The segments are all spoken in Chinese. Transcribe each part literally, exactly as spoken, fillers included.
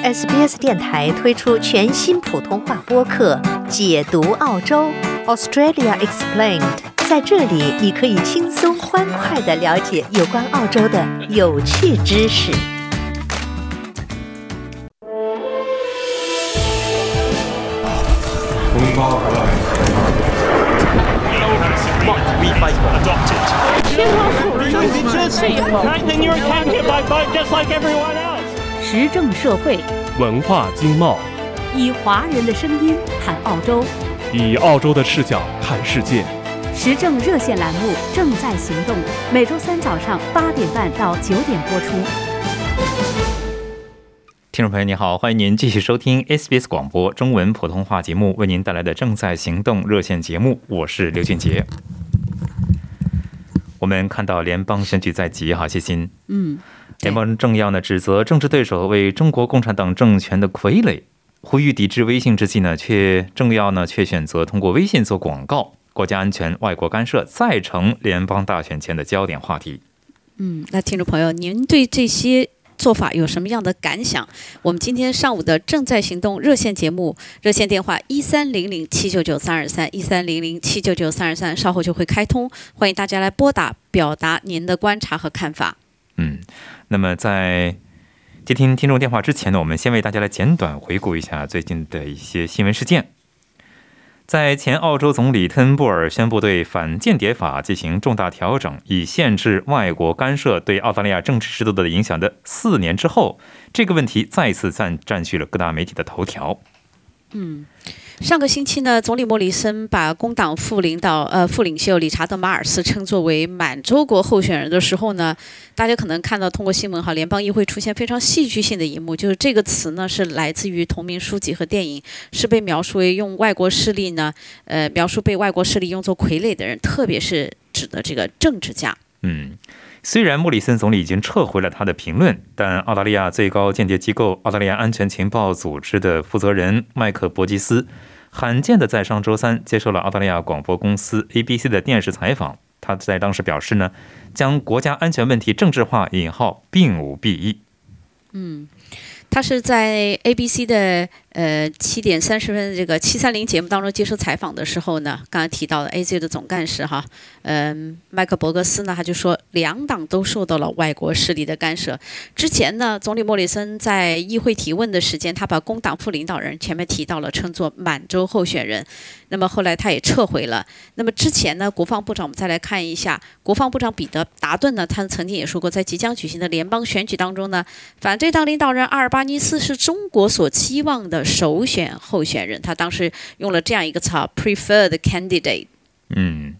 S B S 电台推出全新普通话播客《解读澳洲 Australia Explained》。在这里，你可以轻松欢快地了解有关澳洲的有趣知识。 时政社会， 文化经贸， 以华人的声音谈澳洲， 以澳洲的视角看世界。 时政热线栏目正在行动，每周三早上八点半到九点播出。 听众朋友你好，欢迎您继续收听 S B S 广播中文普通话节目为您带来的正在行动热线节目，我是刘俊杰。我们看到联邦选举在即，好，谢欣。 嗯， 联邦政要呢指责政治对手为中国共产党政权的傀儡，呼吁抵制微信之际呢，却政要呢却选择通过微信做广告，国家安全、外国干涉再成联邦大选前的焦点话题。 嗯，那听众朋友，您对这些做法有什么样的感想？我们今天上午的正在行动热线节目，热线电话一三零零七九九三二三一三零零七九九三二三，稍后就会开通，欢迎大家来拨打，表达您的观察和看法。 嗯，那么在接听听众电话之前呢，我们先为大家来简短回顾一下最近的一些新闻事件。在前澳洲总理特恩布尔宣布对反间谍法进行重大调整，以限制外国干涉对澳大利亚政治制度的影响的四年之后，这个问题再次占占据了各大媒体的头条。 嗯，上个星期呢，总理莫里森把工党副领导呃副领袖理查德马尔斯称作为满洲国候选人的时候呢，大家可能看到通过新闻哈，联邦议会出现非常戏剧性的一幕，就是这个词呢是来自于同名书籍和电影，是被描述为用外国势力呢呃描述被外国势力用作傀儡的人，特别是指的这个政治家。 嗯。虽然莫里森总理已经撤回了他的评论，但澳大利亚最高间谍机构澳大利亚安全情报组织的负责人麦克伯吉斯罕见的在上周三接受了澳大利亚广播公司 A B C 的电视采访。他在当时表示呢，将国家安全问题政治化引号并无裨益。 嗯，他是在 A B C 的呃七点三十分这个七三零节目当中接受采访的时候呢，刚才提到的 A Z 的总干事哈，嗯、呃，麦克伯格斯呢，他就说两党都受到了外国势力的干涉。之前呢，总理莫里森在议会提问的时间，他把工党副领导人前面提到了称作满洲候选人，那么后来他也撤回了。那么之前呢，国防部长我们再来看一下，国防部长彼得达顿呢，他曾经也说过，在即将举行的联邦选举当中呢，反对党领导人阿尔巴尼斯是中国所期望的首选候选人，他当时用了这样一个词 preferred candidate。 嗯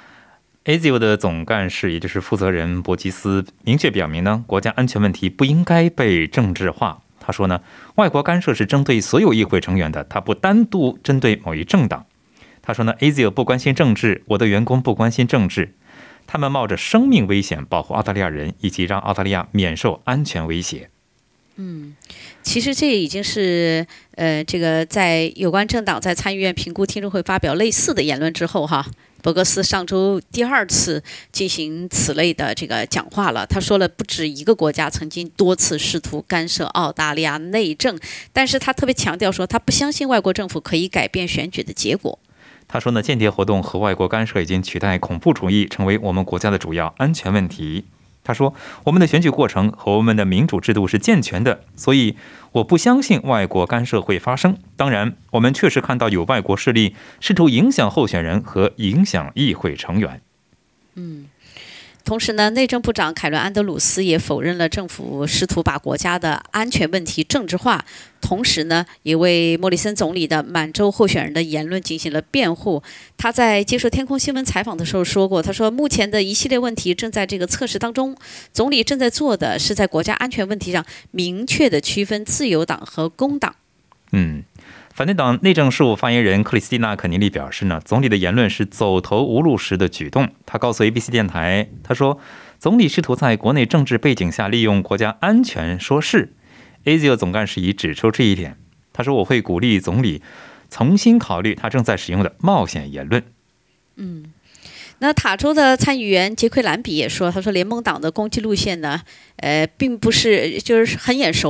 A Z O 的总干事也就是负责人伯吉斯明确表明呢，国家安全问题不应该被政治化。他说呢，外国干涉是针对所有议会成员的，他不单独针对某一政党。他说呢， A Z O 不关心政治，我的员工不关心政治，他们冒着生命危险保护澳大利亚人，以及让澳大利亚免受安全威胁。 嗯，其实这已经是呃，这个在有关政党在参议院评估听证会发表类似的言论之后哈，伯格斯上周第二次进行此类的这个讲话了。他说了，不止一个国家曾经多次试图干涉澳大利亚内政，但是他特别强调说，他不相信外国政府可以改变选举的结果。 他说呢，间谍活动和外国干涉已经取代恐怖主义成为我们国家的主要安全问题。他说，我们的选举过程和我们的民主制度是健全的，所以我不相信外国干涉会发生。当然，我们确实看到有外国势力试图影响候选人和影响议会成员。 嗯。同时呢，内政部长凯伦安德鲁斯也否认了政府试图把国家的安全问题政治化，同时呢，也为莫里森总理的满洲候选人的言论进行了辩护。他在接受天空新闻采访的时候说过，他说目前的一系列问题正在这个测试当中，总理正在做的是在国家安全问题上明确的区分自由党和工党。 嗯。反对党内政事务发言人克里斯蒂娜·肯尼利表示呢，总理的言论是走投无路时的举动。他告诉 A B C 电台，他说，总理试图在国内政治背景下利用国家安全说事。A Z O 总干事已指出这一点。他说，我会鼓励总理重新考虑他正在使用的冒险言论。 嗯。那塔州的参议员杰奎兰比也说，他说联盟党的攻击路线呢，呃，并不是就是很眼熟，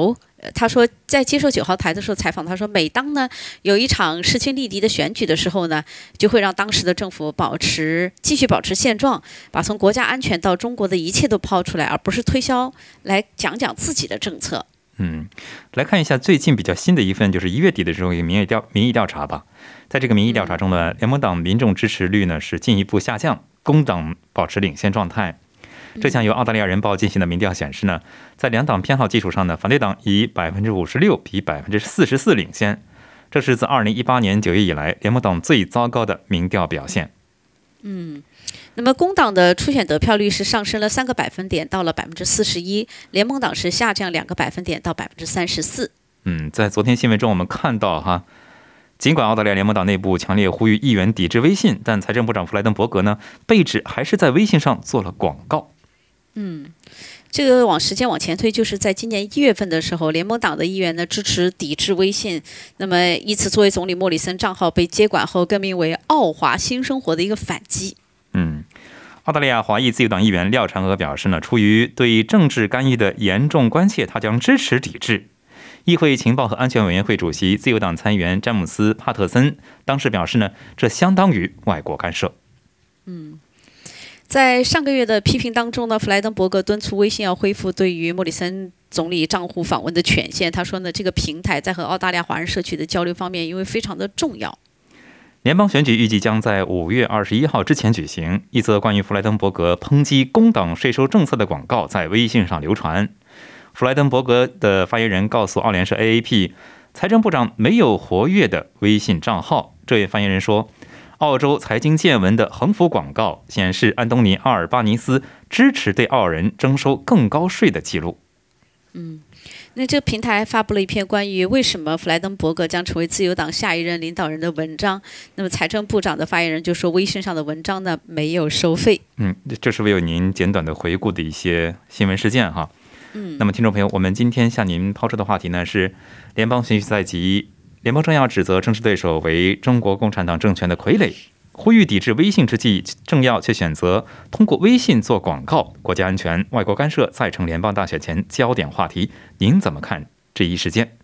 他说在接受九号台的时候采访，他说每当呢有一场势均力敌的选举的时候呢，就会让当时的政府保持继续保持现状，把从国家安全到中国的一切都抛出来，而不是推销来讲讲自己的政策。 嗯，来看一下最近比较新的一份，就是一月底的时候一个民意调民意调查吧。在这个民意调查中呢，联盟党民众支持率呢是进一步下降，工党保持领先状态。这项由澳大利亚人报进行的民调显示呢，在两党偏好基础上呢，反对党以百分之五十六比百分之四十四领先，这是自二零一八年九月以来联盟党最糟糕的民调表现。 嗯。那么工党的初选得票率是上升了三个百分点，到了百分之四十一；联盟党是下降两个百分点，到百分之三十四。 嗯，在昨天新闻中我们看到哈，尽管澳大利亚联盟党内部强烈呼吁议员抵制微信，但财政部长弗莱登伯格呢，被指还是在微信上做了广告。 嗯，这个往时间往前推，就是在今年一月份的时候，联盟党的议员呢支持抵制微信，那么以此作为总理莫里森账号被接管后更名为澳华新生活的一个反击。 嗯，澳大利亚华裔自由党议员廖长娥表示呢，出于对政治干预的严重关切，他将支持抵制。议会情报和安全委员会主席自由党参议员詹姆斯·帕特森当时表示呢，这相当于外国干涉。 嗯。在上个月的批评当中呢，弗莱登伯格敦促微信要恢复对于莫里森总理账户访问的权限。他说呢，这个平台在和澳大利亚华人社区的交流方面，因为非常的重要。 联邦选举预计将在五月二十一号之前举行。一则关于弗莱登伯格抨击工党税收政策的广告在微信上流传。弗莱登伯格的发言人告诉澳联社 A A P， 财政部长没有活跃的微信账号。这位发言人说，澳洲财经见闻的横幅广告显示安东尼·阿尔巴尼斯支持对澳人征收更高税的记录。 嗯，那这个平台发布了一篇关于为什么弗莱登伯格将成为自由党下一任领导人的文章。那么财政部长的发言人就说，微信上的文章呢没有收费。 嗯，这是为您简短的回顾的一些新闻事件哈。 嗯， 那么听众朋友，我们今天向您抛出的话题呢是联邦选举在即，联邦政要指责政治对手为中国共产党政权的傀儡，呼吁抵制微信之际，政要却选择通过微信做广告，国家安全、外国干涉再成联邦大选前焦点话题。您怎么看这一事件？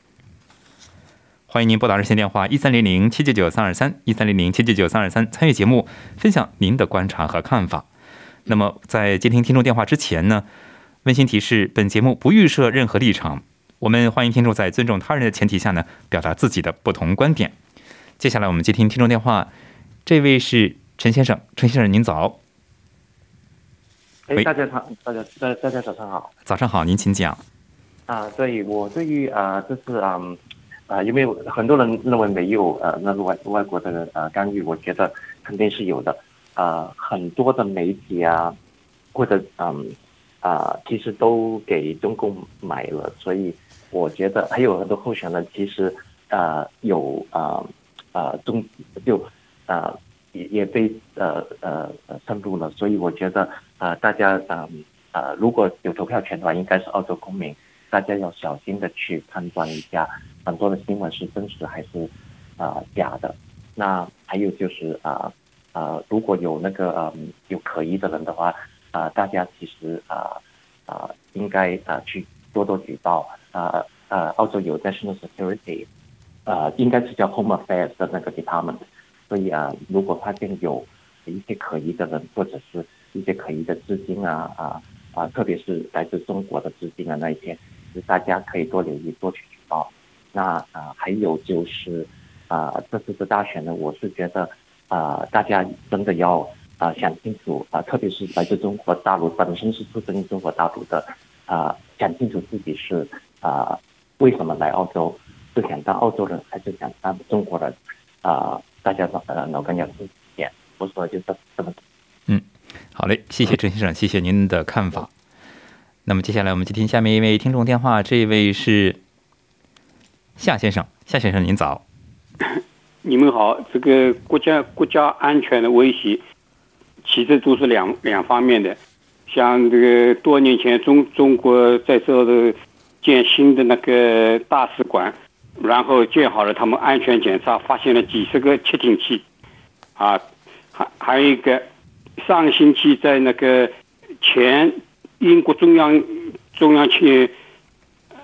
欢迎您拨打热线电话一三零零七九九三二三一三零零七九九三二三参与节目，分享您的观察和看法。那么在接听听众电话之前呢，温馨提示：本节目不预设任何立场，我们欢迎听众在尊重他人的前提下呢，表达自己的不同观点。接下来我们接听听众电话，这位是陈先生，陈先生您早。 哎，大家好，大家大大家早上好。 早上好，您请讲。 啊，对我对于啊，这是嗯啊，因为很多人认为没有呃那个外外国的呃干预，我觉得肯定是有的。啊，很多的媒体啊，或者嗯啊，其实都给中共买了，所以我觉得还有很多候选人其实啊有啊啊中就啊也也被呃呃深入了，所以我觉得啊、呃、大家嗯啊、呃、如果有投票权的话，应该是澳洲公民，大家要小心的去判断一下很多的新闻是真实还是啊、呃、假的。那还有就是啊。呃，如果有那个嗯有可疑的人的话，啊、呃，大家其实啊啊、呃呃、应该啊、呃、去多多举报。啊呃澳洲有 National Security， 呃应该是叫 Home Affairs 的那个 department， 所以啊、呃、如果发现有一些可疑的人或者是一些可疑的资金啊啊啊，特别是来自中国的资金啊那一些，大家可以多留意多去举报。那啊、呃、还有就是啊、呃、这次的大选呢，我是觉得。啊、呃，大家真的要啊、呃、想清楚啊、呃，特别是来自中国大陆，本身是出生于中国大陆的啊、呃，想清楚自己是啊、呃、为什么来澳洲，是想当澳洲人还是想当中国人啊、呃？大家呃脑根要清楚一点。我说就这这么。 嗯，好嘞，谢谢陈先生，谢谢您的看法。那么接下来我们接听下面一位听众电话，这位是夏先生，夏先生您早。 你们好，这个国家国家安全的威胁，其实都是两两方面的。像这个多年前中中国在这的建新的那个大使馆，然后建好了，他们安全检查发现了几十个窃听器，啊，还还有一个上个星期在那个前英国中央中央去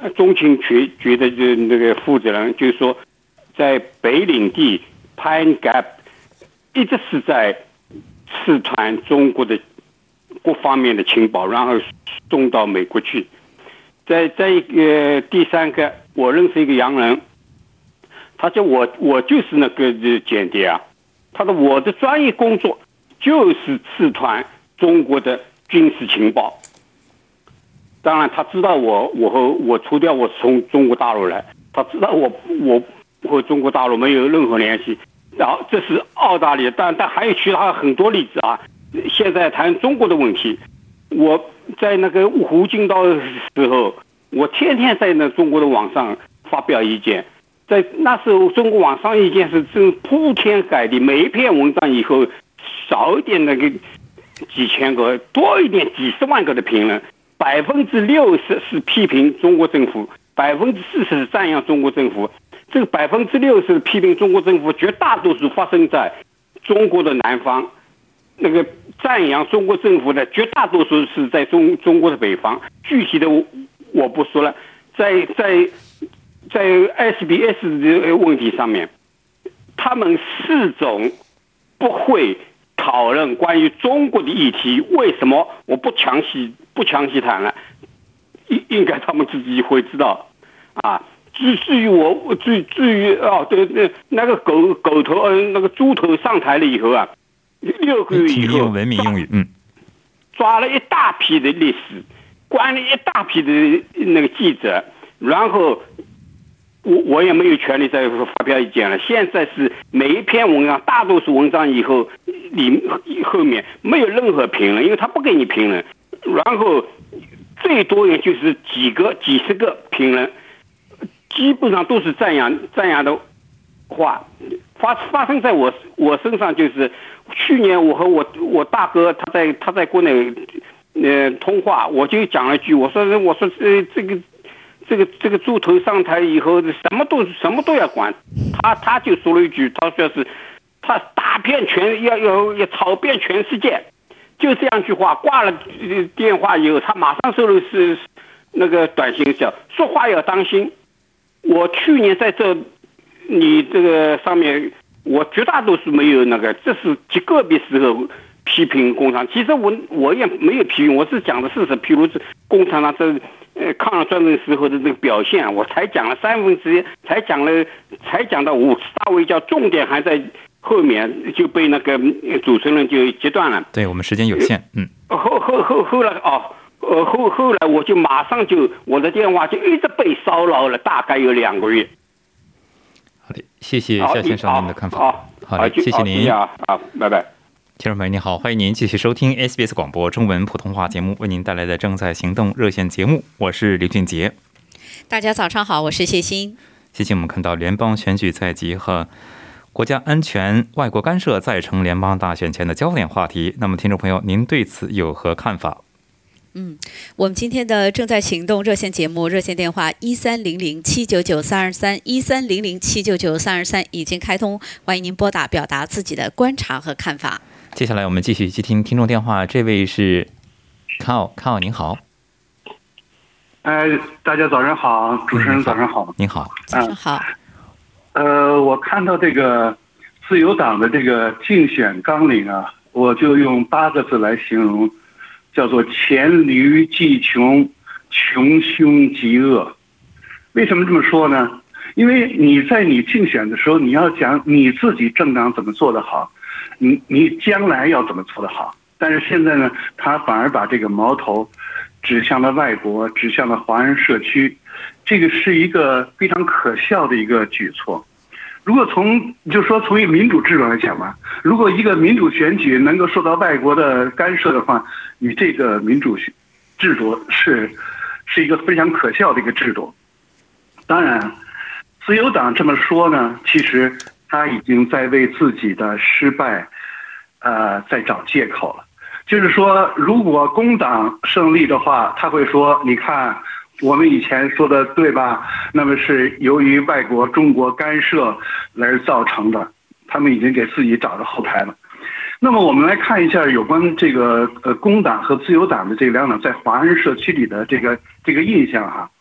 中情局局的这那个负责人就是说，在北领地 Pine Gap 一直是在试探中国的各方面的情报，然后送到美国去。在在一个第三个，我认识一个洋人，他说我我就是那个间谍啊，他说我的专业工作就是试探中国的军事情报。当然，他知道我我和我除掉我从中国大陆来，他知道我我和中国大陆没有任何联系。然后这是澳大利亚，但但还有其他很多例子啊。现在谈中国的问题，我在那个胡锦涛的时候，我天天在那中国的网上发表意见。在那时候，中国网上意见是真铺天盖地，每一篇文章以后少一点那个几千个，多一点几十万个的评论。百分之六十是批评中国政府，百分之四十是赞扬中国政府。这个百分之六十批评中国政府，绝大多数发生在中国的南方；那个赞扬中国政府的，绝大多数是在中中国的北方。具体的我我不说了。在在在 S B S 的问题上面，他们始终不会讨论关于中国的议题。为什么我不详细不详细谈了？应应该他们自己会知道啊。至至于我，至至于哦，对对，那个狗狗头，呃，那个猪头上台了以后啊，六个月以后， 用文明用语，嗯， 抓了一大批的律师，关了一大批的那个记者，然后我我也没有权利再发表意见了。现在是每一篇文章，大多数文章以后里后面没有任何评论，因为他不给你评论，然后最多也就是几个几十个评论。基本上都是赞扬赞扬的话，发发生在我我身上。就是去年我和我我大哥他在他在国内呃通话，我就讲了一句，我说我说呃这个这个这个猪头上台以后，什么都什么都要管。他他就说了一句，他说是他打遍全要要要炒遍全世界，就这样一句话。挂了电话以后，他马上收了是那个短信叫说话要当心。我去年在这你这个上面，我绝大多数没有那个，这是极个别时候批评共产。其实我我也没有批评，我是讲的事实。譬如是共产党这呃抗日战争时候的这个表现，我才讲了三分之一，才讲了才讲到五十大围剿，重点还在后面，就被那个主持人就截断了。 对，我们时间有限，嗯。 后后后后来哦。呃后后来我就马上就我的电话就一直被骚扰了，大概有两个月。 好的，谢谢夏先生您的看法。 好， 好的，谢谢您啊啊，拜拜。 听众朋友您好，欢迎您继续收听 S B S 广播中文普通话节目为您带来的正在行动热线节目，我是刘俊杰。 大家早上好，我是谢欣。 谢谢。我们看到联邦选举在即和国家安全、外国干涉再成联邦大选前的焦点话题。那么，听众朋友，您对此有何看法？ 嗯，我们今天的正在行动热线节目，热线电话一三零零七九九三二三一三零零七九九三二三已经开通，欢迎您拨打，表达自己的观察和看法。 接下来我们继续接听听众电话，这位是康奥，康奥您好。 哎，大家早上好，主持人早上好。 您好， 早上好。 呃，我看到这个自由党的这个竞选纲领啊，我就用八个字来形容。叫做黔驴技穷，穷凶极恶。为什么这么说呢？因为你在你竞选的时候，你要讲你自己政党怎么做得好，你你将来要怎么做得好。但是现在呢，他反而把这个矛头指向了外国，指向了华人社区，这个是一个非常可笑的一个举措。如果从就说从一个民主制度来讲嘛，如果一个民主选举能够受到外国的干涉的话，你这个民主制度是是一个非常可笑的一个制度。当然，自由党这么说呢，其实他已经在为自己的失败，呃，在找借口了。就是说，如果工党胜利的话，他会说：“你看。”我们以前说的对吧？那么是由于外国中国干涉而造成的，他们已经给自己找到后台了。那么我们来看一下有关这个呃工党和自由党的这两党在华人社区里的这个这个印象哈。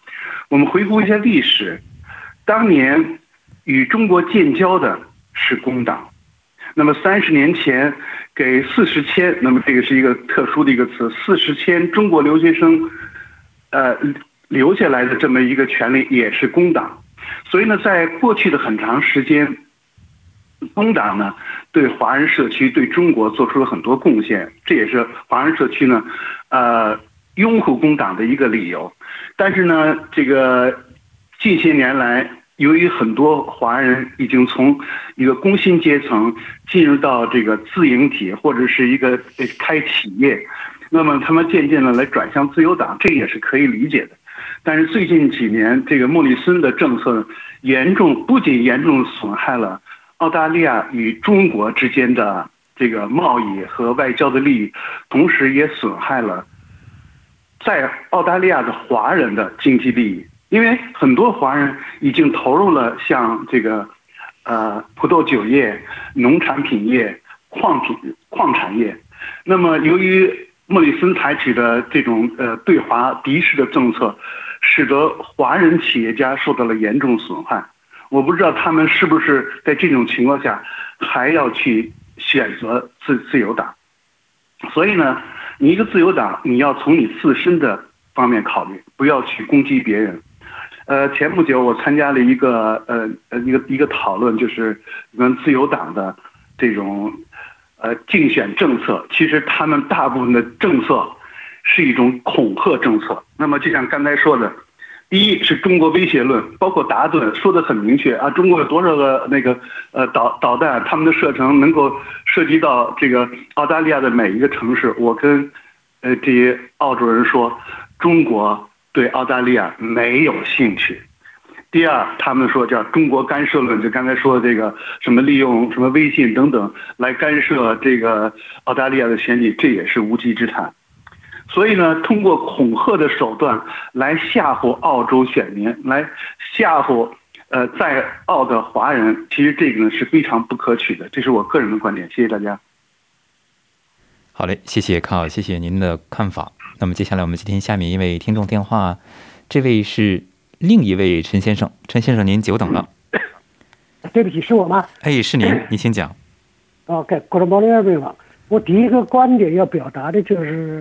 我们回顾一下历史，当年与中国建交的是工党，那么三十年前给四十千，那么这个是一个特殊的一个词，四十千中国留学生，呃，留下来的这么一个权利也是工党。所以呢，在过去的很长时间，工党呢对华人社区、对中国做出了很多贡献，这也是华人社区呢，呃，拥护工党的一个理由。但是呢，这个近些年来，由于很多华人已经从一个工薪阶层进入到这个自营体或者是一个开企业，那么他们渐渐的来转向自由党，这也是可以理解的。但是最近几年，这个莫里森的政策严重，不仅严重损害了澳大利亚与中国之间的这个贸易和外交的利益，同时也损害了在澳大利亚的华人的经济利益。因为很多华人已经投入了像这个，呃，葡萄酒业、农产品业、矿品、矿产业。那么，由于莫里森采取的这种呃对华敌视的政策，使得华人企业家受到了严重损害。我不知道他们是不是在这种情况下还要去选择自自由党。所以呢，你一个自由党，你要从你自身的方面考虑，不要去攻击别人。呃，前不久我参加了一个呃呃一个一个讨论，就是跟自由党的这种呃竞选政策，其实他们大部分的政策是一种恐吓政策。那么就像刚才说的，第一是中国威胁论，包括达顿说的很明确啊，中国有多少个那个呃导导弹，他们的射程能够涉及到这个澳大利亚的每一个城市。我跟呃这些澳洲人说，中国对澳大利亚没有兴趣。第二，他们说叫中国干涉论，就刚才说的这个什么利用什么微信等等来干涉这个澳大利亚的选举，这也是无稽之谈。所以呢，通过恐吓的手段来吓唬澳洲选民，来吓唬呃在澳的华人，其实这个呢是非常不可取的，这是我个人的观点。谢谢大家。 好嘞，谢谢康，谢谢您的看法。那么接下来我们接听下面一位听众电话，这位是另一位陈先生，陈先生您久等了。 对不起，是我吗？ 哎，是您，您请讲。 OK，Good morning everyone。我第一个观点要表达的就是，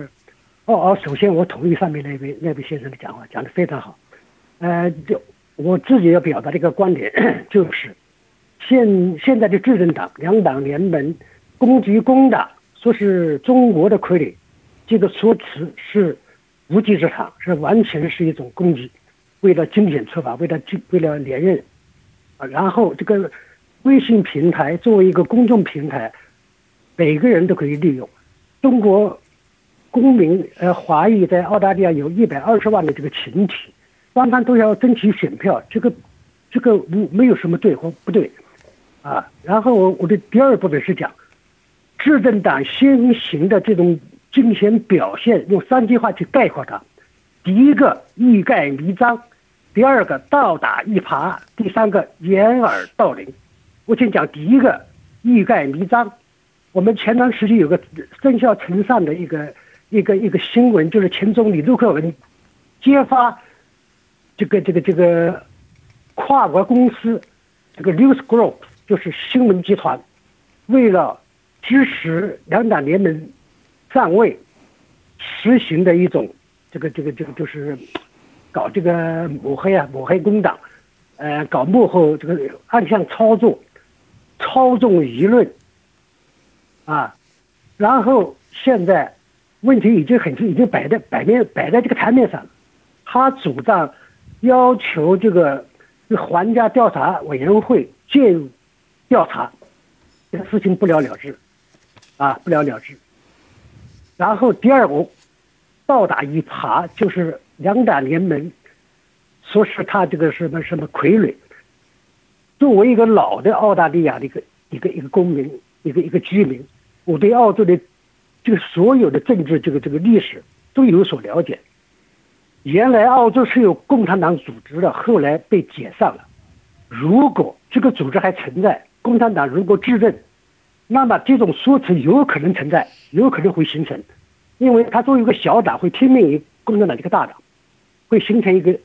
哦哦，首先我同意上面那位那位先生的讲话，讲得非常好。呃，就我自己要表达的一个观点就是，现现在的执政党两党联盟攻击工党，说是中国的傀儡。这个说辞是无稽之谈，是完全是一种攻击，为了竞选出法，为了为了连任啊。然后这个微信平台作为一个公众平台，每个人都可以利用。中国公民呃华裔在澳大利亚有一百二十万的这个群体，双方都要争取选票，这个这个无没有什么对或不对啊。然后我我的第二部分是讲执政党先行的这种竞选表现，用三句话去概括它：第一个欲盖弥彰，第二个倒打一耙，第三个掩耳盗铃。我先讲第一个欲盖弥彰。我们前段时间有个生肖呈上的一个一个一个新闻，就是前总理陆克文揭发这个这个这个跨国公司这个 News Group 就是新闻集团，为了支持两党联盟上位，实行的一种这个这个这个就是搞这个抹黑啊，抹黑工党，呃，搞幕后这个暗箱操作，操纵舆论，啊，然后现在问题已经很已经摆在摆面摆在这个台面上，他主张要求这个皇家调查委员会介入调查，这个事情不了了之，啊，不了了之。然后第二步，倒打一耙，就是两党联盟说是他这个什么什么傀儡。作为一个老的澳大利亚的一个一个一个公民，一个一个居民，我对澳洲的这个所有的政治这个这个历史都有所了解。原来澳洲是有共产党组织的，后来被解散了。如果这个组织还存在，共产党如果执政，那么这种说辞有可能存在，有可能会形成，因为他作为一个小党会听命于共产党这个大党，会形成一个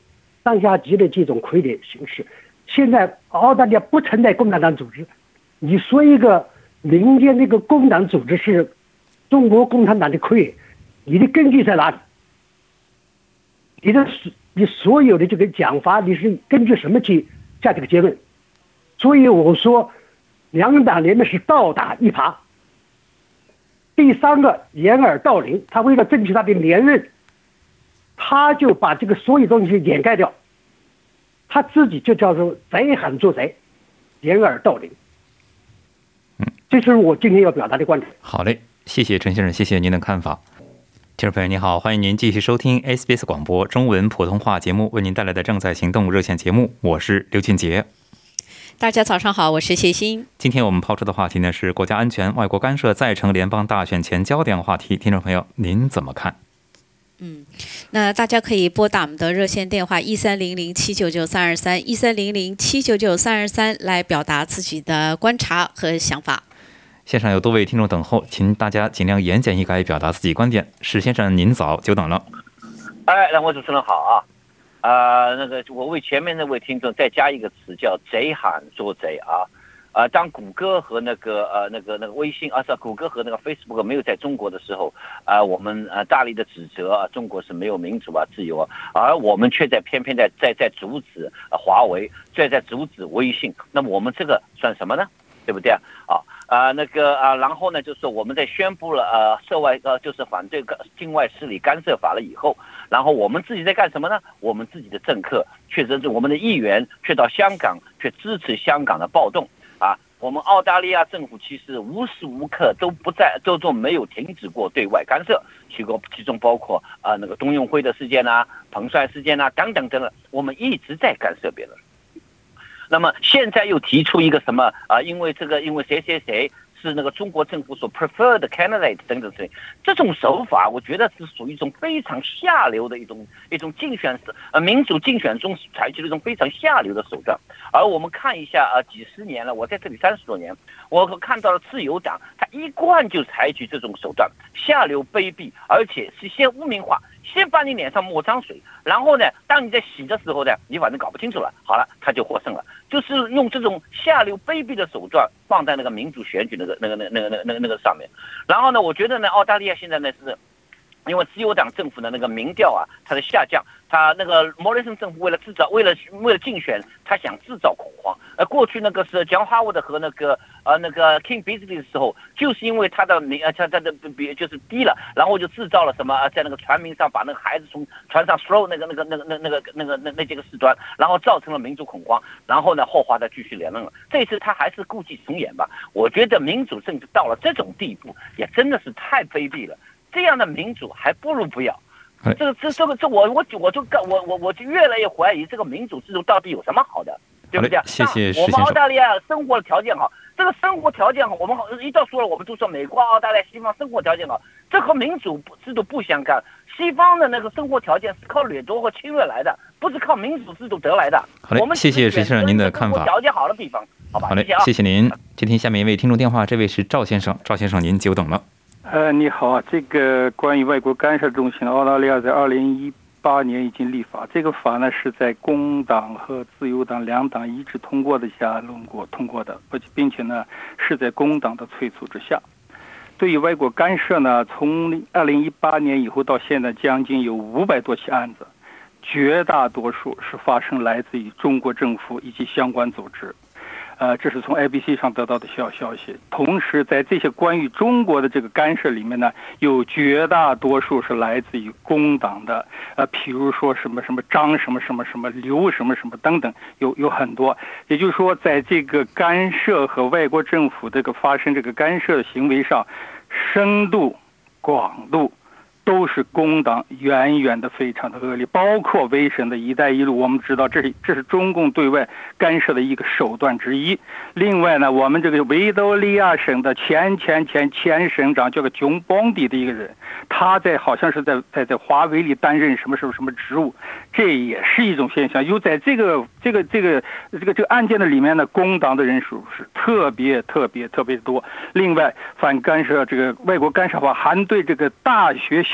上下级的这种傀儡形式。现在澳大利亚不存在共产党组织，你说一个民间那个工党组织是中国共产党的傀儡，你的根据在哪里？你的你所有的这个讲法，你是根据什么去下这个结论？所以我说，两党联盟是倒打一耙。第三个掩耳盗铃，他为了争取他的连任，他就把这个所有东西掩盖掉，他自己就叫做贼喊捉贼，掩耳盗铃。 嗯， 这是我今天要表达的观点。 好嘞，谢谢陈先生，谢谢您的看法。听众朋友您好，欢迎您继续收听 S B S 广播中文普通话节目为您带来的正在行动热线节目，我是刘俊杰。 大家早上好，我是谢欣。 今天我们抛出的话题呢是国家安全、外国干涉再成联邦大选前焦点话题，听众朋友您怎么看？ 嗯，那大家可以拨打我们的热线电话一三零零七九九三二三一三零零七九九三二三来表达自己的观察和想法。 线上有多位听众等候，请大家尽量言简意赅表达自己观点。史先生您早，久等了。 哎，两位主持人好啊。呃，那个我为前面那位听众再加一个词叫贼喊捉贼啊。呃，当谷歌和那个呃那个那个微信啊，是谷歌和那个 Facebook 没有在中国的时候，啊、呃，我们呃大力的指责啊，中国是没有民主啊、自由啊，而我们却在偏偏在在在阻止呃华为，在在阻止微信，那么我们这个算什么呢？对不对啊？啊啊、呃、那个啊、呃，然后呢，就是我们在宣布了呃涉外呃就是反对境外势力干涉法了以后，然后我们自己在干什么呢？我们自己的政客确实是我们的议员却到香港却支持香港的暴动。啊，我们澳大利亚政府其实无时无刻都不在，都都没有停止过对外干涉，其中其中包括啊、呃、那个冬运会的事件啊、彭帅事件啊等等等等，我们一直在干涉别人。那么现在又提出一个什么啊、呃？因为这个，因为谁谁谁是那个中国政府所 preferred candidate 等等等，这种手法，我觉得是属于一种非常下流的一种一种竞选呃民主竞选中采取的一种非常下流的手段。而我们看一下啊、呃，几十年了，我在这里三十多年，我看到了自由党，他一贯就采取这种手段，下流卑鄙，而且是先污名化。先把你脸上抹脏水，然后呢，当你在洗的时候呢，你反正搞不清楚了，好了，他就获胜了，就是用这种下流卑鄙的手段放在那个民主选举那个那个那个那个那个那个那个上面。然后呢，我觉得呢，澳大利亚现在呢是。因为自由党政府的那个民调啊，它的下降，他那个莫里森政府为了制造，为了为了竞选，他想制造恐慌。而过去那个是讲哈沃德和那个呃那个 King Beasley 的时候，就是因为他的名呃他他的比就是低了，然后就制造了什么在那个船民上把那个孩子从船上 throw 那个那个那个那那个那个那那几个事端，然后造成了民主恐慌，然后呢后话再继续连任了。这次他还是故伎重演吧？我觉得民主政治到了这种地步，也真的是太卑鄙了。这样的民主还不如不要。这个这这个这我我我就我我我就越来越怀疑这个民主制度到底有什么好的，对不对？ 谢谢我们澳大利亚生活条件好，这个生活条件好，我们一到说了，我们都说美国、澳大利亚、西方生活条件好，这和民主制度不相干。西方的那个生活条件是靠掠夺和侵略来的，不是靠民主制度得来的。 好嘞， 我们谢谢石先生您的看法。 条件好的地方，好吧？ 好嘞， 谢谢啊， 谢谢您。接听下面一位听众电话，这位是赵先生，赵先生您久等了。 呃，你好，这个关于外国干涉中心，澳大利亚在二零一八年已经立法，这个法呢是在工党和自由党两党一致通过的下通过通过的，并且呢是在工党的催促之下。对于外国干涉呢，从二零一八年以后到现在，将近有五百多起案子，绝大多数是发生来自于中国政府以及相关组织。呃，这是从 A B C 上得到的消消息。同时，在这些关于中国的这个干涉里面呢，有绝大多数是来自于工党的，呃，譬如说什么什么张什么什么什么刘什么什么等等，有有很多。也就是说，在这个干涉和外国政府这个发生这个干涉的行为上，深度、广度。都是工党远远的非常的恶劣，包括威神的一带一路，我们知道这是这是中共对外干涉的一个手段之一。另外呢，我们这个维多利亚省的前前前前省长叫个琼邦迪的一个人，他在好像是在在在华为里担任什么什么什么职务，这也是一种现象。又在这个这个这个这个这个案件的里面呢，工党的人数是特别特别特别多。另外，反干涉这个外国干涉法还对这个大学校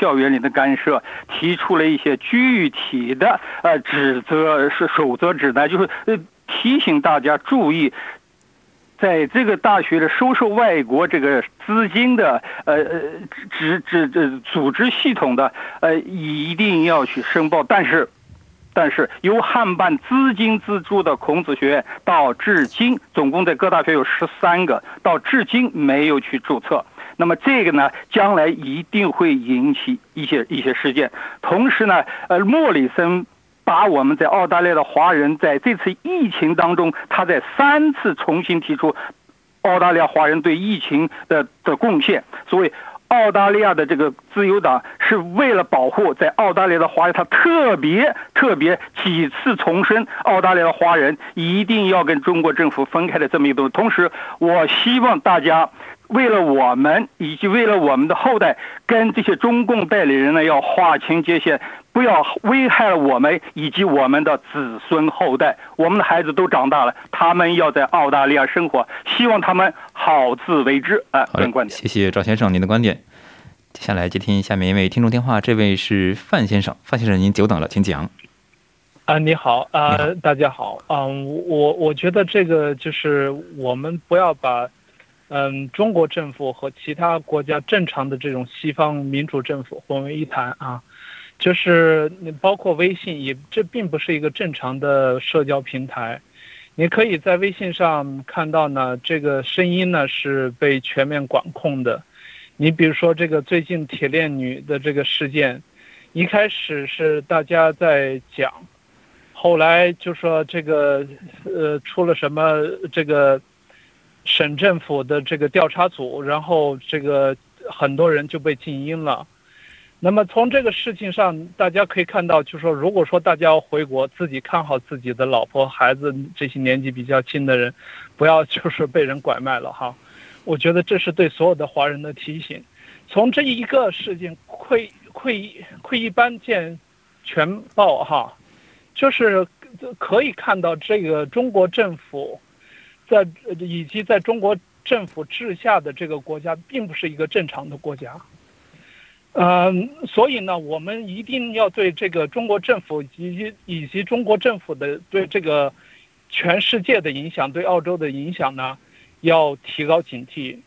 校园里的干涉，提出了一些具体的呃指责是守则指南，就是呃提醒大家注意。在这个大学的收受外国这个资金的呃呃指指指组织系统的呃一定要去申报，但是但是由汉办资金资助的孔子学院到至今总共在各大学有十三个，到至今没有去注册。那么这个呢，将来一定会引起一些一些事件。同时呢，呃，莫里森把我们在澳大利亚的华人在这次疫情当中，他在三次重新提出澳大利亚华人对疫情的的贡献。所以澳大利亚的这个自由党是为了保护在澳大利亚的华人，他特别特别几次重申澳大利亚的华人一定要跟中国政府分开的这么一个东西。同时我希望大家为了我们以及为了我们的后代，跟这些中共代理人呢要划清界限，不要危害了我们以及我们的子孙后代。我们的孩子都长大了，他们要在澳大利亚生活，希望他们好自为之。啊， 好的，谢谢赵先生您的观点。接下来接听下面一位听众电话，这位是范先生。范先生您久等了，请讲。 啊，你好，啊，大家好。嗯，我我觉得这个就是我们不要把嗯，中国政府和其他国家正常的这种西方民主政府混为一谈啊，就是包括微信也，这并不是一个正常的社交平台。你可以在微信上看到呢，这个声音呢是被全面管控的。你比如说这个最近铁链女的这个事件，一开始是大家在讲，后来就说这个呃出了什么这个。省政府的这个调查组，然后这个很多人就被静音了。那么从这个事情上，大家可以看到，就是说，如果说大家要回国，自己看好自己的老婆、孩子，这些年纪比较轻的人，不要就是被人拐卖了哈。我觉得这是对所有的华人的提醒。从这一个事件，窥窥窥一斑见全豹哈，就是可以看到这个中国政府。在以及在中国政府治下的这个国家，并不是一个正常的国家。嗯，所以呢，我们一定要对这个中国政府以及以及中国政府的对这个全世界的影响，对澳洲的影响呢，要提高警惕。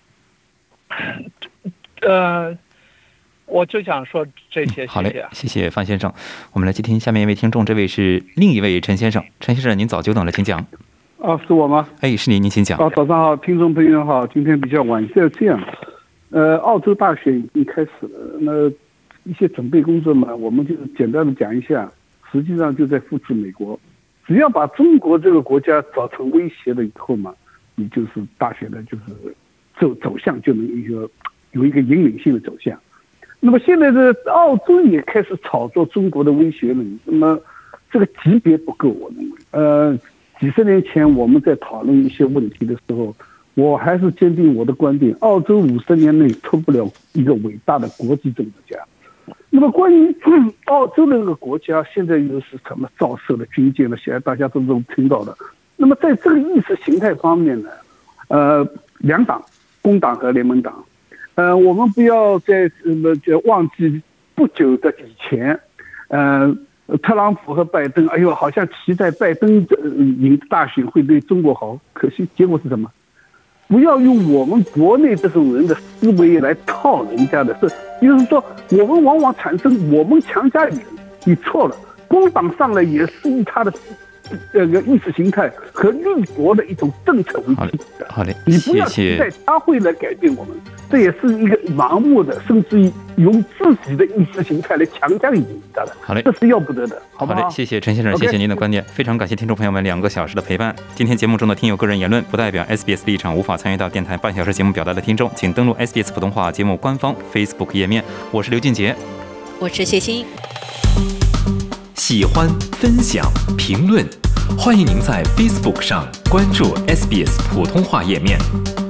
呃，我就想说这些。 好嘞，谢谢范先生。我们来接听下面一位听众，这位是另一位陈先生。陈先生，您早久等了，请讲。 啊，是我吗？ 哎，是您，您请讲。 啊，早上好，听众朋友好，今天比较晚，是这样，呃，澳洲大选已经开始了，那一些准备工作嘛，我们就简单的讲一下，实际上就在复制美国，只要把中国这个国家找成威胁了以后嘛，你就是大选的就是走走向就能一个有一个引领性的走向。那么现在的澳洲也开始炒作中国的威胁了，那么这个级别不够，我认为，呃。几十年前我们在讨论一些问题的时候，我还是坚定我的观点，澳洲五十年内出不了一个伟大的国际政治家。那么关于澳洲的这个国家现在又是什么造设的军舰呢？现在大家都都听到的。那么在这个意识形态方面呢，呃，两党，工党和联盟党，呃，我们不要在什么就忘记不久的以前，呃。特朗普和拜登，哎呦，好像期待拜登赢大选会对中国好，可惜结果是什么？不要用我们国内这种人的思维来套人家的，是，就是说，我们往往产生我们强加于人，你错了。工党上来也是以他的这个意识形态和立国的一种政策为基。 好嘞， 你不要期待他会来改变我们，这也是一个盲目的，甚至于用自己的意识形态来强加于人家的。 好嘞， 这是要不得的，好不好？ 好嘞，谢谢陈先生，谢谢您的观点，非常感谢听众朋友们两个小时的陪伴。今天节目中的听友个人言论不代表 S B S 立场，无法参与到电台半小时节目表达的听众，请登录 S B S 普通话节目官方 Facebook 页面。我是刘俊杰， 我是谢欣。 喜欢、分享、评论，欢迎您在 Facebook 上关注 S B S 普通话页面。